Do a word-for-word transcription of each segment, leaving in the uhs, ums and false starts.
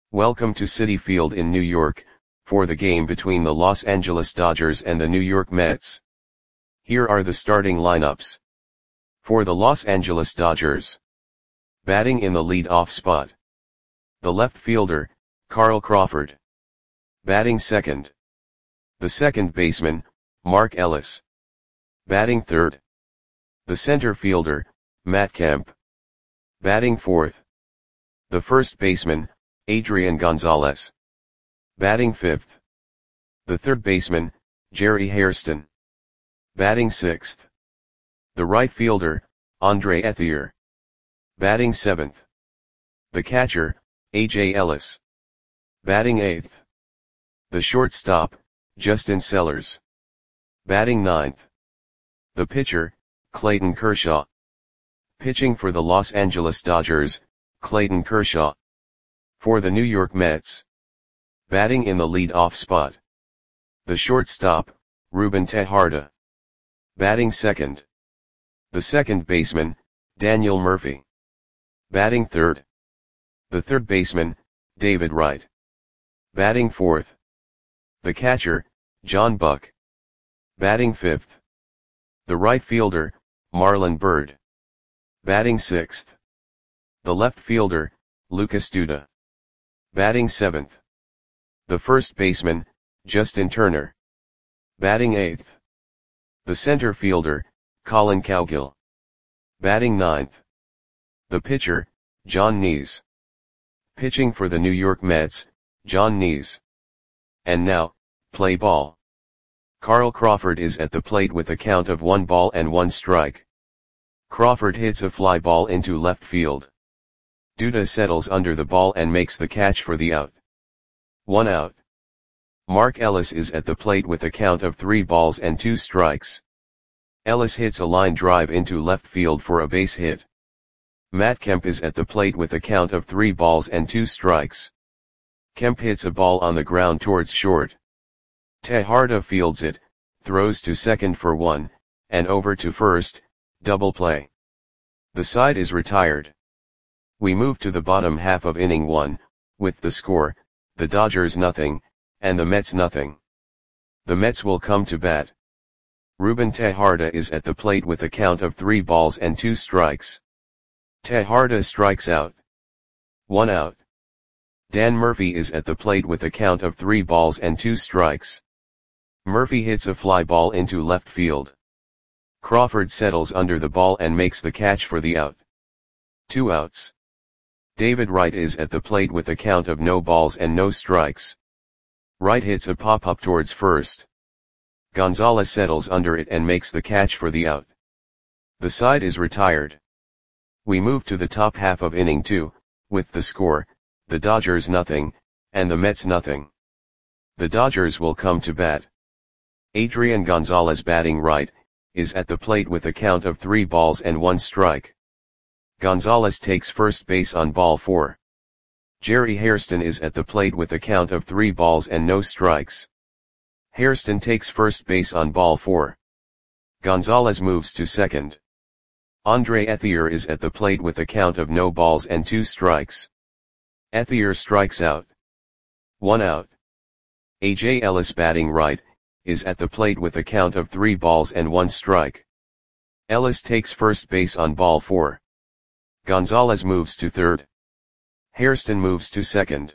Welcome to Citi Field in New York, for the game between the Los Angeles Dodgers and the New York Mets. Here are the starting lineups. For the Los Angeles Dodgers. Batting in the lead-off spot. The left fielder, Carl Crawford. Batting second. The second baseman, Mark Ellis. Batting third. The center fielder, Matt Kemp. Batting fourth. The first baseman, Adrian Gonzalez. Batting fifth. The third baseman, Jerry Hairston. Batting sixth. The right fielder, Andre Ethier. Batting seventh. The catcher, A J Ellis. Batting eighth. The shortstop, Justin Sellers. Batting ninth. The pitcher, Clayton Kershaw. Pitching for the Los Angeles Dodgers, Clayton Kershaw. For the New York Mets. Batting in the lead-off spot. The shortstop, Ruben Tejada. Batting second. The second baseman, Daniel Murphy. Batting third. The third baseman, David Wright. Batting fourth. The catcher, John Buck. Batting fifth. The right fielder, Marlon Byrd. Batting sixth. The left fielder, Lucas Duda. Batting seventh. The first baseman, Justin Turner. Batting eighth. The center fielder, Colin Cowgill. Batting ninth. The pitcher, John Nees. Pitching for the New York Mets, John Nees. And now, play ball. Carl Crawford is at the plate with a count of one ball and one strike. Crawford hits a fly ball into left field. Duda settles under the ball and makes the catch for the out. One out. Mark Ellis is at the plate with a count of three balls and two strikes. Ellis hits a line drive into left field for a base hit. Matt Kemp is at the plate with a count of three balls and two strikes. Kemp hits a ball on the ground towards short. Tejada fields it, throws to second for one, and over to first, double play. The side is retired. We move to the bottom half of inning one, with the score, the Dodgers nothing, and the Mets nothing. The Mets will come to bat. Ruben Tejada is at the plate with a count of three balls and two strikes. Tejada strikes out. One out. Dan Murphy is at the plate with a count of three balls and two strikes. Murphy hits a fly ball into left field. Crawford settles under the ball and makes the catch for the out. Two outs. David Wright is at the plate with a count of no balls and no strikes. Wright hits a pop-up towards first. Gonzalez settles under it and makes the catch for the out. The side is retired. We move to the top half of inning two, with the score, the Dodgers nothing, and the Mets nothing. The Dodgers will come to bat. Adrian Gonzalez batting right, is at the plate with a count of three balls and one strike. Gonzalez takes first base on ball four. Jerry Hairston is at the plate with a count of three balls and no strikes. Hairston takes first base on ball four. Gonzalez moves to second. Andre Ethier is at the plate with a count of no balls and two strikes. Ethier strikes out. One out. A J Ellis batting right, is at the plate with a count of three balls and one strike. Ellis takes first base on ball four. Gonzalez moves to third. Hairston moves to second.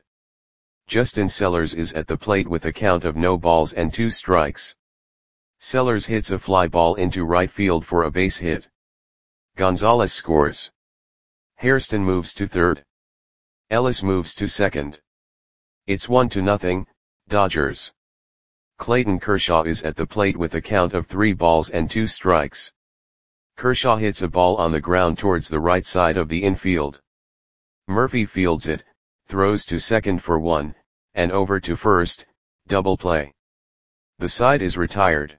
Justin Sellers is at the plate with a count of no balls and two strikes. Sellers hits a fly ball into right field for a base hit. Gonzalez scores. Hairston moves to third. Ellis moves to second. It's one to nothing, Dodgers. Clayton Kershaw is at the plate with a count of three balls and two strikes. Kershaw hits a ball on the ground towards the right side of the infield. Murphy fields it, throws to second for one, and over to first, double play. The side is retired.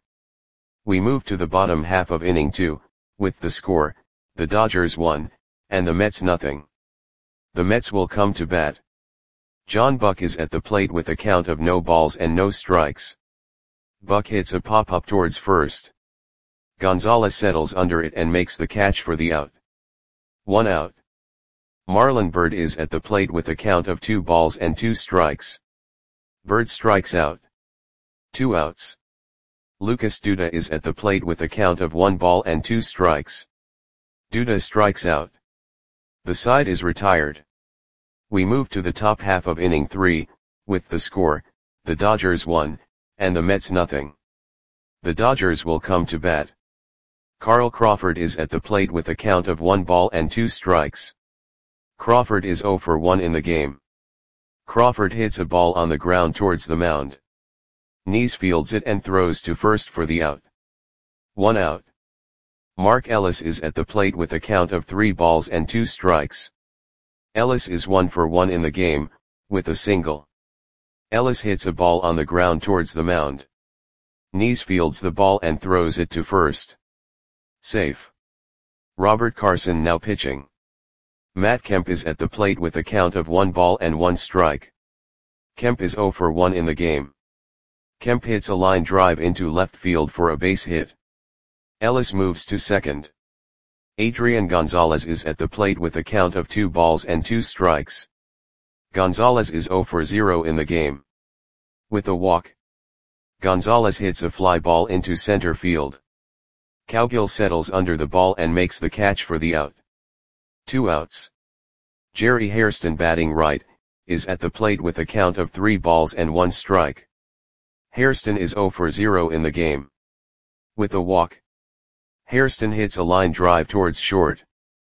We move to the bottom half of inning two, with the score, the Dodgers one, and the Mets nothing. The Mets will come to bat. John Buck is at the plate with a count of no balls and no strikes. Buck hits a pop-up towards first. Gonzalez settles under it and makes the catch for the out. One out. Marlon Byrd is at the plate with a count of two balls and two strikes. Byrd strikes out. Two outs. Lucas Duda is at the plate with a count of one ball and two strikes. Duda strikes out. The side is retired. We move to the top half of inning three, with the score, the Dodgers one, and the Mets nothing. The Dodgers will come to bat. Carl Crawford is at the plate with a count of one ball and two strikes. Crawford is oh for one in the game. Crawford hits a ball on the ground towards the mound. Nees fields it and throws to first for the out. One out. Mark Ellis is at the plate with a count of three balls and two strikes. Ellis is one for one in the game, with a single. Ellis hits a ball on the ground towards the mound. Nees fields the ball and throws it to first. Safe. Robert Carson now pitching. Matt Kemp is at the plate with a count of one ball and one strike. Kemp is oh for one in the game. Kemp hits a line drive into left field for a base hit. Ellis moves to second. Adrian Gonzalez is at the plate with a count of two balls and two strikes. Gonzalez is oh for zero in the game. With a walk, Gonzalez hits a fly ball into center field. Cowgill settles under the ball and makes the catch for the out. Two outs. Jerry Hairston, batting right, is at the plate with a count of three balls and one strike. Hairston is oh for zero in the game. With a walk, Hairston hits a line drive towards short.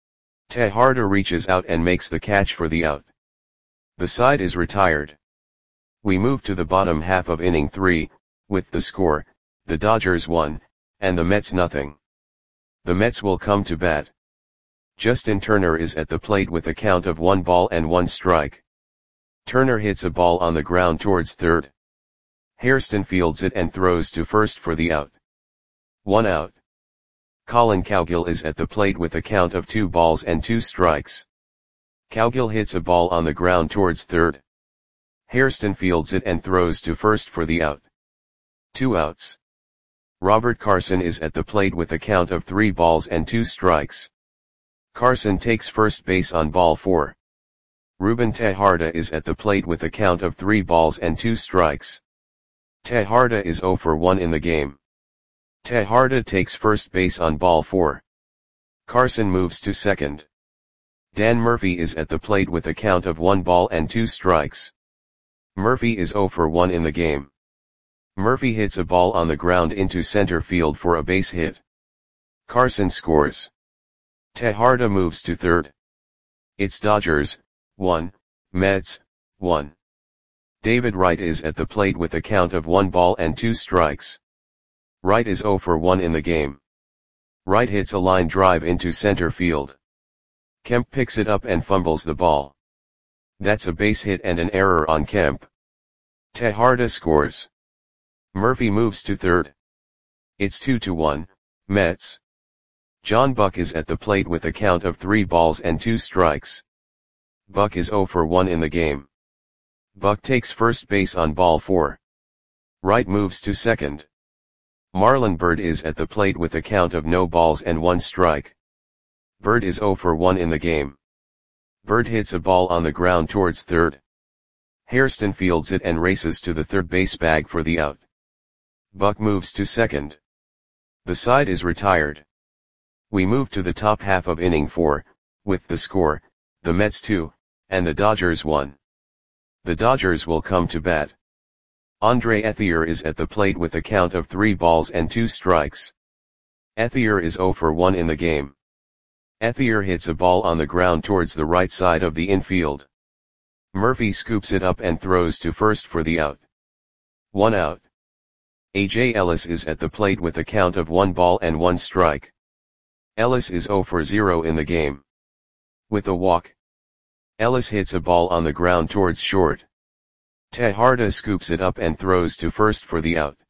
Tejada reaches out and makes the catch for the out. The side is retired. We move to the bottom half of inning three, with the score, the Dodgers one, and the Mets nothing. The Mets will come to bat. Justin Turner is at the plate with a count of one ball and one strike. Turner hits a ball on the ground towards third. Hairston fields it and throws to first for the out. One out. Colin Cowgill is at the plate with a count of two balls and two strikes. Cowgill hits a ball on the ground towards third. Hairston fields it and throws to first for the out. Two outs. Robert Carson is at the plate with a count of three balls and two strikes. Carson takes first base on ball four. Ruben Tejada is at the plate with a count of three balls and two strikes. Tejada is oh for one in the game. Tejada takes first base on ball four. Carson moves to second. Dan Murphy is at the plate with a count of one ball and two strikes. Murphy is oh for one in the game. Murphy hits a ball on the ground into center field for a base hit. Carson scores. Tejada moves to third. It's Dodgers, one, Mets, one. David Wright is at the plate with a count of one ball and two strikes. Wright is oh for one in the game. Wright hits a line drive into center field. Kemp picks it up and fumbles the ball. That's a base hit and an error on Kemp. Tejada scores. Murphy moves to third. It's two to one, Mets. John Buck is at the plate with a count of three balls and two strikes. Buck is oh for one in the game. Buck takes first base on ball four. Wright moves to second. Marlon Byrd is at the plate with a count of no balls and one strike. Byrd is oh for one in the game. Byrd hits a ball on the ground towards third. Hairston fields it and races to the third base bag for the out. Buck moves to second. The side is retired. We move to the top half of inning four, with the score, the Mets two, and the Dodgers one. The Dodgers will come to bat. Andre Ethier is at the plate with a count of three balls and two strikes. Ethier is oh for one in the game. Ethier hits a ball on the ground towards the right side of the infield. Murphy scoops it up and throws to first for the out. One out. A J Ellis is at the plate with a count of one ball and one strike. Ellis is oh for zero in the game. With a walk, Ellis hits a ball on the ground towards short. Tejada scoops it up and throws to first for the out.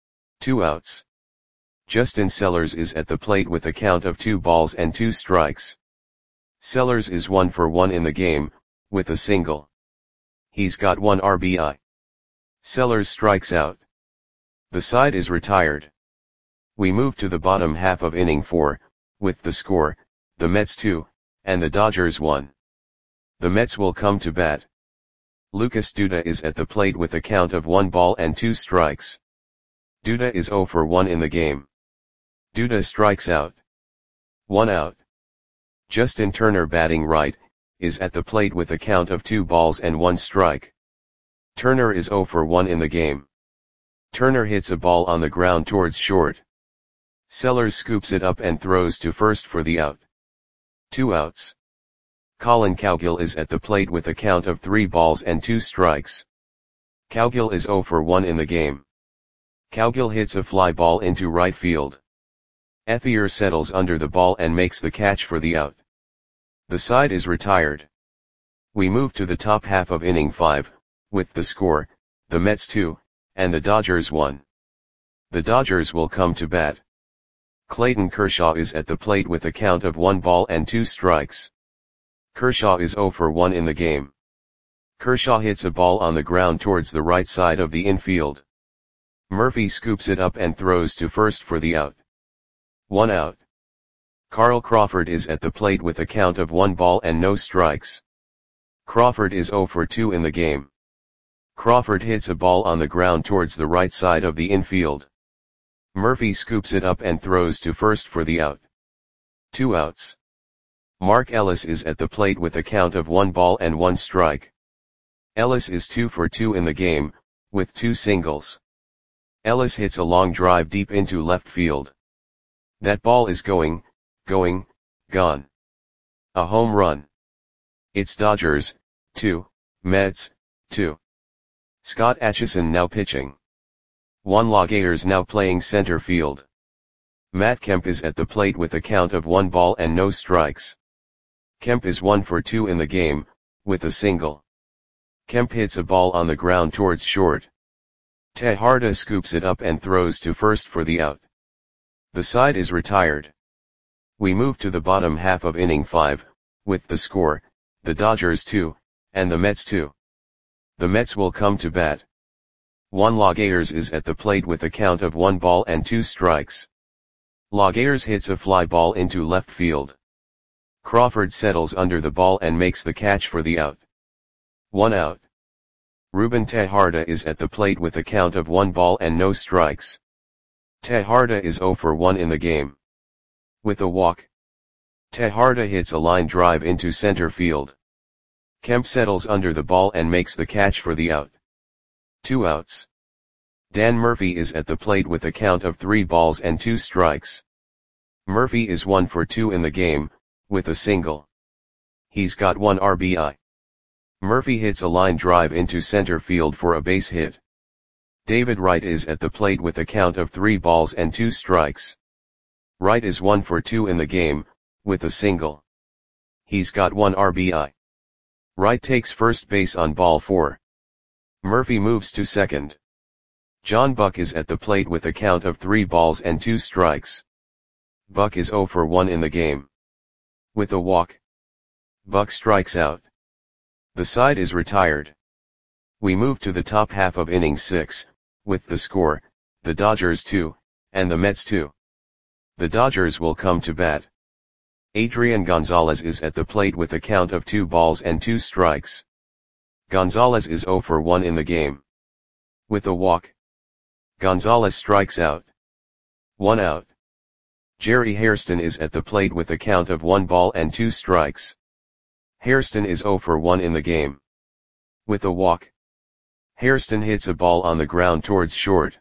Two outs. Justin Sellers is at the plate with a count of two balls and two strikes. Sellers is one for one in the game, with a single. He's got one R B I. Sellers strikes out. The side is retired. We move to the bottom half of inning four, with the score, the Mets two, and the Dodgers one. The Mets will come to bat. Lucas Duda is at the plate with a count of one ball and two strikes. Duda is zero for one in the game. Duda strikes out. One out. Justin Turner, batting right, is at the plate with a count of two balls and one strike. Turner is zero for one in the game. Turner hits a ball on the ground towards short. Sellers scoops it up and throws to first for the out. Two outs. Colin Cowgill is at the plate with a count of three balls and two strikes. Cowgill is zero for one in the game. Cowgill hits a fly ball into right field. Ethier settles under the ball and makes the catch for the out. The side is retired. We move to the top half of inning five, with the score, the Mets two, and the Dodgers one. The Dodgers will come to bat. Clayton Kershaw is at the plate with a count of one ball and two strikes. Kershaw is zero for one in the game. Kershaw hits a ball on the ground towards the right side of the infield. Murphy scoops it up and throws to first for the out. One out. Carl Crawford is at the plate with a count of one ball and no strikes. Crawford is zero for two in the game. Crawford hits a ball on the ground towards the right side of the infield. Murphy scoops it up and throws to first for the out. Two outs. Mark Ellis is at the plate with a count of one ball and one strike. Ellis is two for two in the game, with two singles. Ellis hits a long drive deep into left field. That ball is going, going, gone. A home run. It's Dodgers, two, Mets, two. Scott Atchison now pitching. Juan Lagares now playing center field. Matt Kemp is at the plate with a count of one ball and no strikes. Kemp is one for two in the game, with a single. Kemp hits a ball on the ground towards short. Tejada scoops it up and throws to first for the out. The side is retired. We move to the bottom half of inning five, with the score, the Dodgers two, and the Mets two. The Mets will come to bat. Juan Lagares is at the plate with a count of one ball and two strikes. Lagares hits a fly ball into left field. Crawford settles under the ball and makes the catch for the out. One out. Ruben Tejada is at the plate with a count of one ball and no strikes. Tejada is zero for one in the game. With a walk. Tejada hits a line drive into center field. Kemp settles under the ball and makes the catch for the out. Two outs. Dan Murphy is at the plate with a count of three balls and two strikes. Murphy is one for two in the game, with a single. He's got one R B I. Murphy hits a line drive into center field for a base hit. David Wright is at the plate with a count of three balls and two strikes. Wright is one for two in the game, with a single. He's got one R B I. Wright takes first base on ball four. Murphy moves to second. John Buck is at the plate with a count of three balls and two strikes. Buck is zero for one in the game. With a walk. Buck strikes out. The side is retired. We move to the top half of inning six, with the score, the Dodgers two, and the Mets two. The Dodgers will come to bat. Adrian Gonzalez is at the plate with a count of two balls and two strikes. Gonzalez is zero for one in the game. With a walk. Gonzalez strikes out. One out. Jerry Hairston is at the plate with a count of one ball and two strikes. Hairston is zero for one in the game. With a walk. Hairston hits a ball on the ground towards short.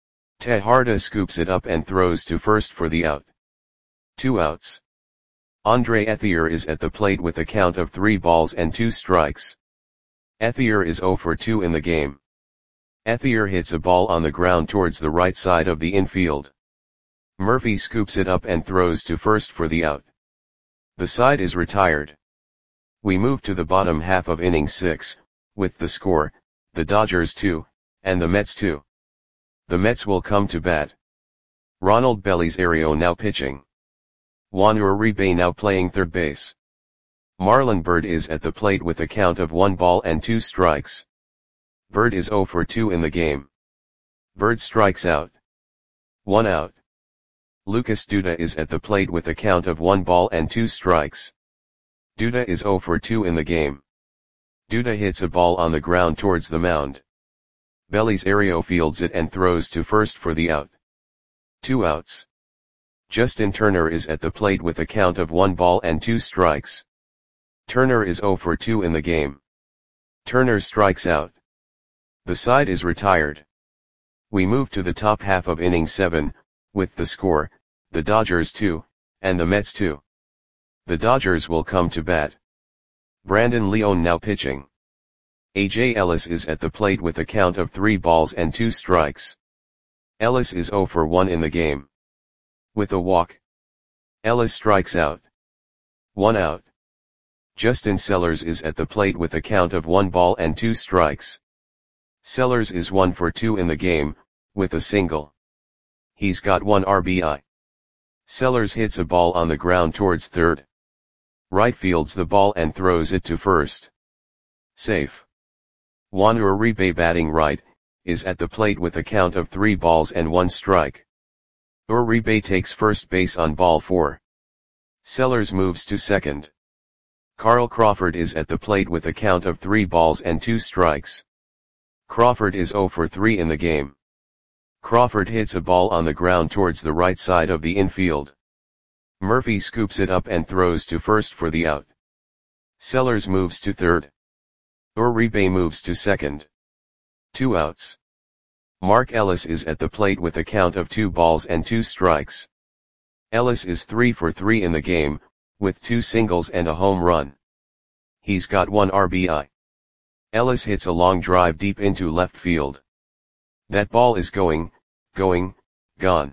Tejada scoops it up and throws to first for the out. Two outs. Andre Ethier is at the plate with a count of three balls and two strikes. Ethier is zero for two in the game. Ethier hits a ball on the ground towards the right side of the infield. Murphy scoops it up and throws to first for the out. The side is retired. We move to the bottom half of inning six, with the score, the Dodgers two, and the Mets two. The Mets will come to bat. Ronald Belisario now pitching. Juan Uribe now playing third base. Marlon Byrd is at the plate with a count of one ball and two strikes. Byrd is zero for two in the game. Byrd strikes out. One out. Lucas Duda is at the plate with a count of one ball and two strikes. Duda is zero for two in the game. Duda hits a ball on the ground towards the mound. Belisario fields it and throws to first for the out. Two outs. Justin Turner is at the plate with a count of one ball and two strikes. Turner is zero for two in the game. Turner strikes out. The side is retired. We move to the top half of inning seven, with the score, the Dodgers two, and the Mets two. The Dodgers will come to bat. Brandon Leone now pitching. A J Ellis is at the plate with a count of three balls and two strikes. Ellis is zero for one in the game. With a walk, Ellis strikes out. One out. Justin Sellers is at the plate with a count of one ball and two strikes. Sellers is one for two in the game, with a single. He's got one R B I. Sellers hits a ball on the ground towards third. Right fields the ball and throws it to first. Safe. Juan Uribe batting right, is at the plate with a count of three balls and one strike. Uribe takes first base on ball four. Sellers moves to second. Carl Crawford is at the plate with a count of three balls and two strikes. Crawford is zero for three in the game. Crawford hits a ball on the ground towards the right side of the infield. Murphy scoops it up and throws to first for the out. Sellers moves to third. Uribe moves to second. Two outs. Mark Ellis is at the plate with a count of two balls and two strikes. Ellis is three for three in the game, with two singles and a home run. He's got one R B I. Ellis hits a long drive deep into left field. That ball is going, going, gone.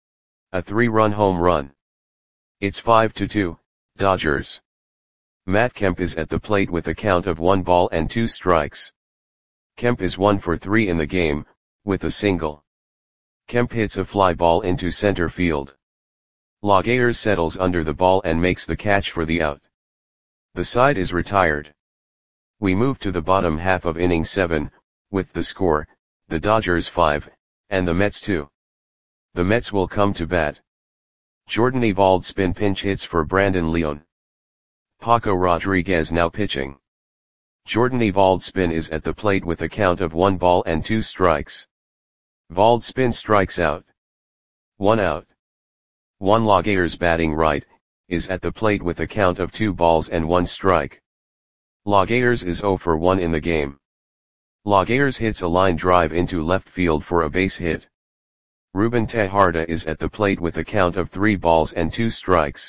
A three-run home run. It's five to two, Dodgers. Matt Kemp is at the plate with a count of one ball and two strikes. Kemp is one for three in the game, with a single. Kemp hits a fly ball into center field. Laguerre settles under the ball and makes the catch for the out. The side is retired. We move to the bottom half of inning seven, with the score, the Dodgers five, and the Mets two. The Mets will come to bat. Jordan Eovaldi spin pinch hits for Brandon Leone. Paco Rodriguez now pitching. Jordan Eovaldi spin is at the plate with a count of one ball and two strikes. Eovaldi spin strikes out. One out. Juan Laguerre's batting right, is at the plate with a count of two balls and one strike. Laguerre's is zero for one in the game. Laguerre's hits a line drive into left field for a base hit. Ruben Tejada is at the plate with a count of three balls and two strikes.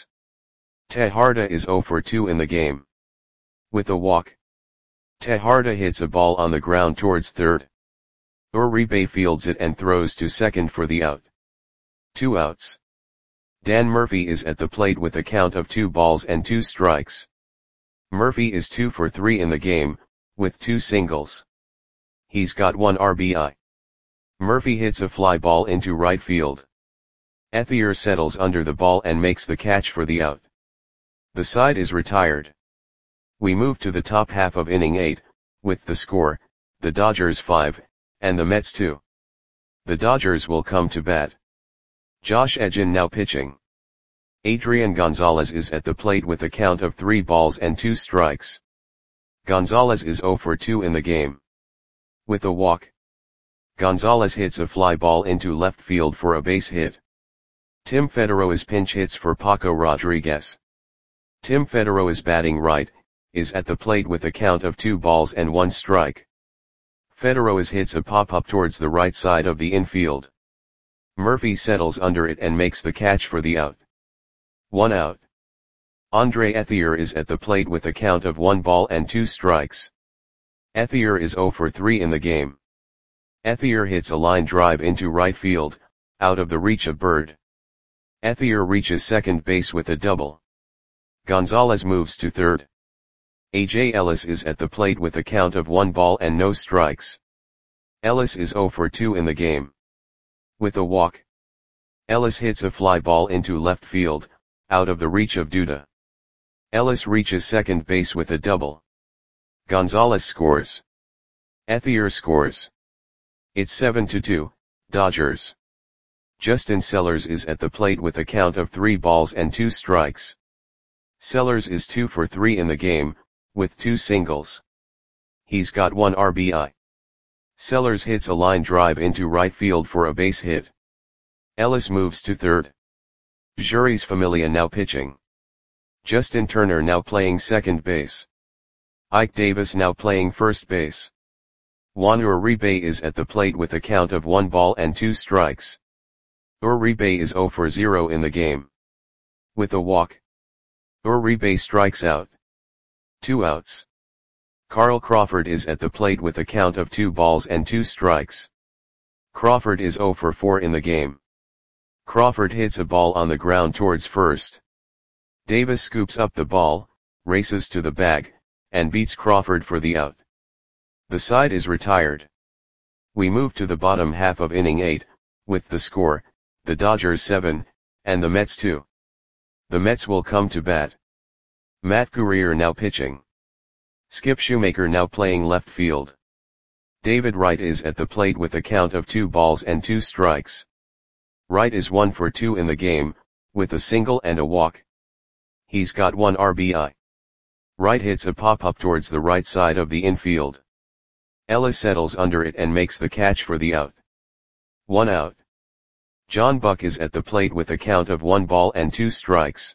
Tejada is zero for two in the game. With a walk, Tejada hits a ball on the ground towards third. Uribe fields it and throws to second for the out. Two outs. Dan Murphy is at the plate with a count of two balls and two strikes. Murphy is two for three in the game, with two singles. He's got one R B I. Murphy hits a fly ball into right field. Ethier settles under the ball and makes the catch for the out. The side is retired. We move to the top half of inning eight, with the score, the Dodgers five, and the Mets two. The Dodgers will come to bat. Josh Edgin now pitching. Adrian Gonzalez is at the plate with a count of three balls and two strikes. Gonzalez is zero for two in the game. With a walk, Gonzalez hits a fly ball into left field for a base hit. Tim Federo's pinch hits for Paco Rodriguez. Tim Federo is batting right, is at the plate with a count of two balls and one strike. Federo is hits a pop-up towards the right side of the infield. Murphy settles under it and makes the catch for the out. One out. Andre Ethier is at the plate with a count of one ball and two strikes. Ethier is zero for three in the game. Ethier hits a line drive into right field, out of the reach of Bird. Ethier reaches second base with a double. Gonzalez moves to third. A J Ellis is at the plate with a count of one ball and no strikes. Ellis is zero for two in the game. With a walk, Ellis hits a fly ball into left field, out of the reach of Duda. Ellis reaches second base with a double. Gonzalez scores. Ethier scores. It's seven to two, Dodgers. Justin Sellers is at the plate with a count of three balls and two strikes. Sellers is two for three in the game, with two singles. He's got one R B I. Sellers hits a line drive into right field for a base hit. Ellis moves to third. Jeurys Familia now pitching. Justin Turner now playing second base. Ike Davis now playing first base. Juan Uribe is at the plate with a count of one ball and two strikes. Uribe is zero for zero in the game. With a walk, Uribe strikes out. Two outs. Carl Crawford is at the plate with a count of two balls and two strikes. Crawford is zero for four in the game. Crawford hits a ball on the ground towards first. Davis scoops up the ball, races to the bag, and beats Crawford for the out. The side is retired. We move to the bottom half of inning eight, with the score, the Dodgers seven, and the Mets two. The Mets will come to bat. Matt Guerrier now pitching. Skip Shoemaker now playing left field. David Wright is at the plate with a count of two balls and two strikes. Wright is one for two in the game, with a single and a walk. He's got one R B I. Wright hits a pop-up towards the right side of the infield. Ellis settles under it and makes the catch for the out. One out. John Buck is at the plate with a count of one ball and two strikes.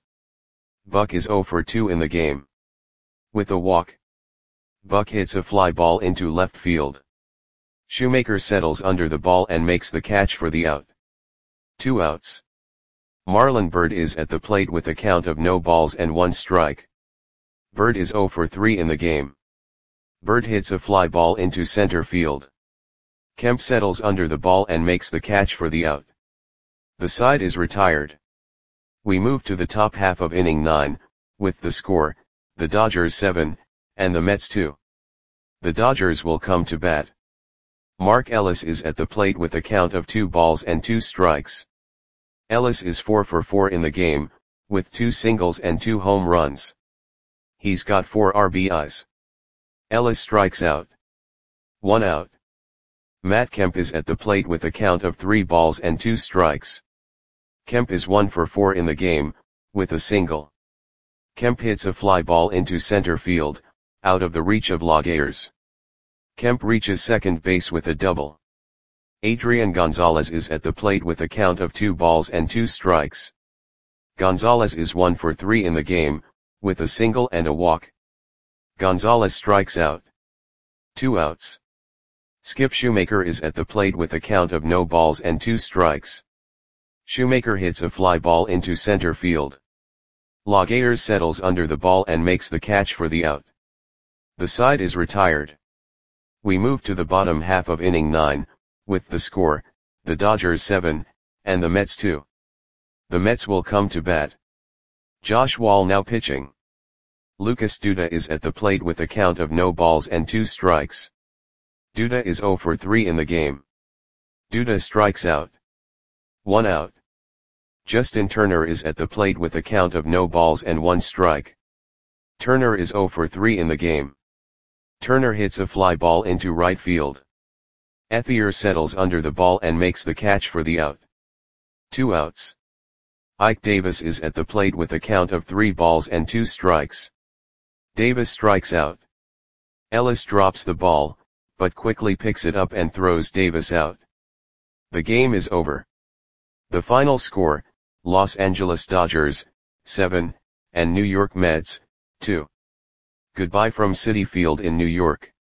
Buck is zero for two in the game. With a walk, Buck hits a fly ball into left field. Shoemaker settles under the ball and makes the catch for the out. Two outs. Marlon Byrd is at the plate with a count of no balls and one strike. Byrd is zero for three in the game. Byrd hits a fly ball into center field. Kemp settles under the ball and makes the catch for the out. The side is retired. We move to the top half of inning nine, with the score, the Dodgers seven, and the Mets two. The Dodgers will come to bat. Mark Ellis is at the plate with a count of two balls and two strikes. Ellis is four for four in the game, with two singles and two home runs. He's got four R B Is. Ellis strikes out. One out. Matt Kemp is at the plate with a count of three balls and two strikes. Kemp is one for four in the game, with a single. Kemp hits a fly ball into center field, out of the reach of Laguerre. Kemp reaches second base with a double. Adrian Gonzalez is at the plate with a count of two balls and two strikes. Gonzalez is one for three in the game, with a single and a walk. Gonzalez strikes out. Two outs. Skip Shoemaker is at the plate with a count of no balls and two strikes. Shoemaker hits a fly ball into center field. Laguerre settles under the ball and makes the catch for the out. The side is retired. We move to the bottom half of inning nine, with the score, the Dodgers seven, and the Mets two. The Mets will come to bat. Josh Wall now pitching. Lucas Duda is at the plate with a count of no balls and two strikes. Duda is zero for three in the game. Duda strikes out. One out. Justin Turner is at the plate with a count of no balls and one strike. Turner is zero for three in the game. Turner hits a fly ball into right field. Ethier settles under the ball and makes the catch for the out. Two outs. Ike Davis is at the plate with a count of three balls and two strikes. Davis strikes out. Ellis drops the ball, but quickly picks it up and throws Davis out. The game is over. The final score, Los Angeles Dodgers, seven, and New York Mets, two. Goodbye from Citi Field in New York.